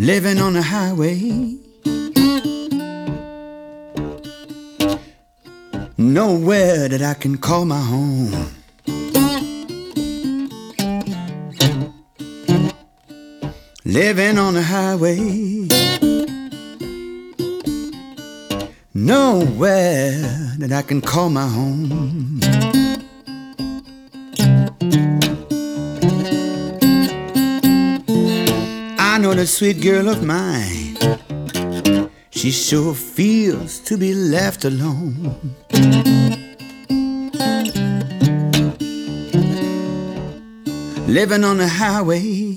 living on the highway. Nowhere that I can call my home. Living on the highway. Nowhere that I can call my home. I know the sweet girl of mine, she sure feels to be left alone. Living on the highway,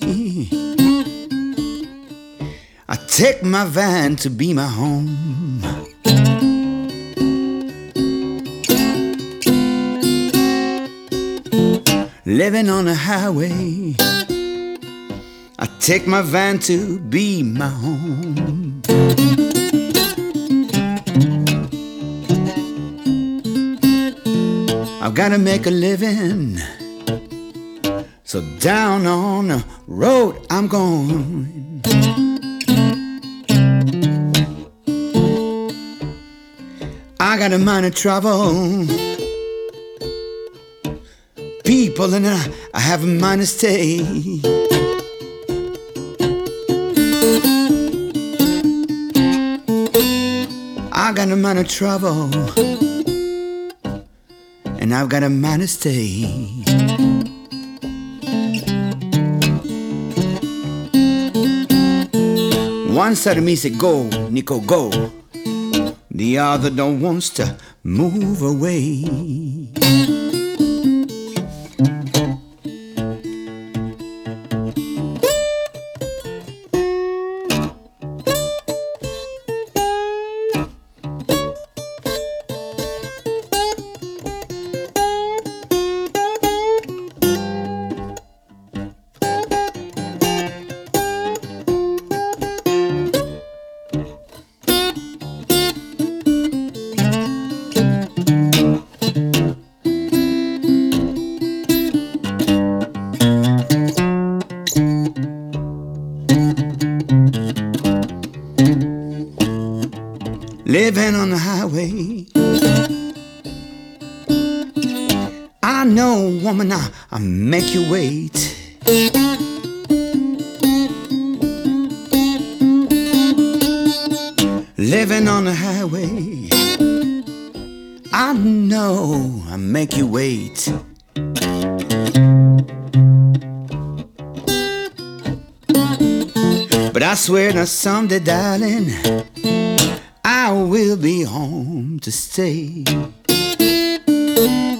I take my van to be my home. Living on the highway, I take my van to be my home. I've gotta make a living, so down on the road I'm going. I got a mind to travel, people, and I have a mind to stay. I got a mind to travel, and I've got a mind to stay. One side of me say go, Nico, go. The other don't wants to move away. Living on the highway, I know, woman, I make you wait. Living on the highway, I know, I make you wait. But I swear that someday, darling, I will be home to stay.